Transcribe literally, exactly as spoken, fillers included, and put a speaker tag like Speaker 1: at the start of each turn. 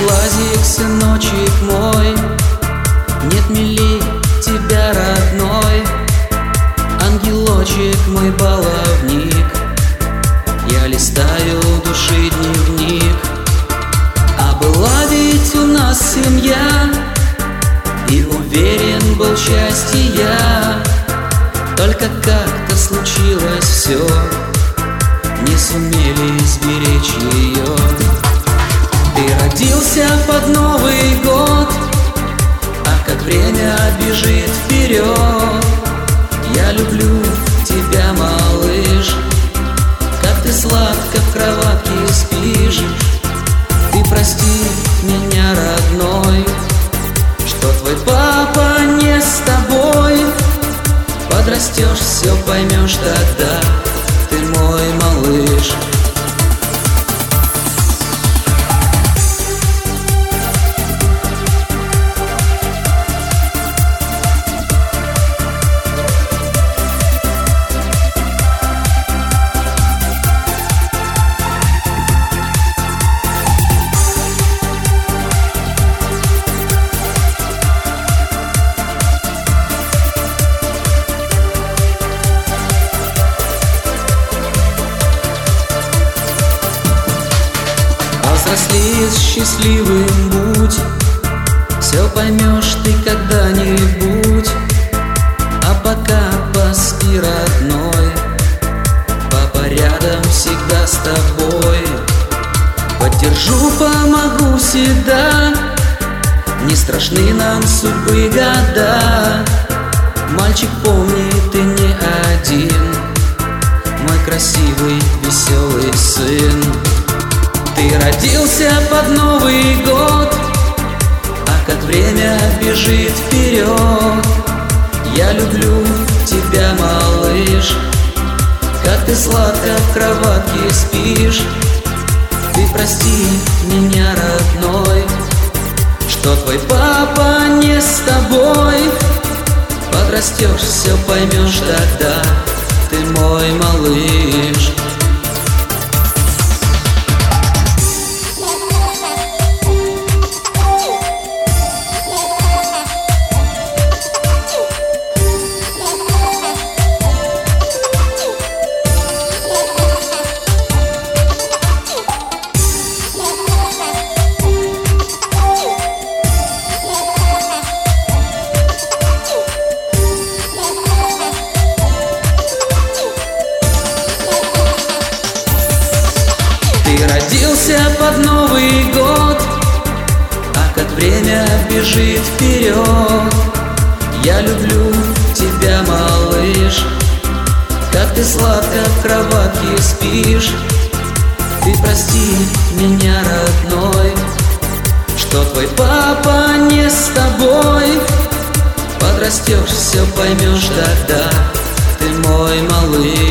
Speaker 1: глазик, сыночек мой, нет милей тебя, родной. Ангелочек мой баловник, я листаю души дневник. А была ведь у нас семья, и уверен был счастье я. Только как-то случилось все, не сумели сберечь ее. Ты родился под Новый год, а как время бежит вперед. Я люблю тебя, малыш, как ты сладко в кроватке спишь. Ты прости меня, родной, что твой папа не с тобой. Подрастешь, все поймешь тогда, ты мой малыш. Взросли, счастливым будь, все поймешь ты когда-нибудь. А пока поспи, родной, папа рядом всегда с тобой. Поддержу, помогу всегда, не страшны нам судьбы года. Мальчик, помни, ты не один, мой красивый, веселый сын. Ты родился под Новый год, а как время бежит вперед. Я люблю тебя, малыш, как ты сладко в кроватке спишь. Ты прости меня, родной, что твой папа не с тобой. Подрастешь, все поймешь тогда, ты мой малыш. Ты родился под Новый год, а как время бежит вперед. Я люблю тебя, малыш, как ты сладко в кроватке спишь. Ты прости меня, родной, что твой папа не с тобой. Подрастешь, все поймешь тогда, ты мой малыш.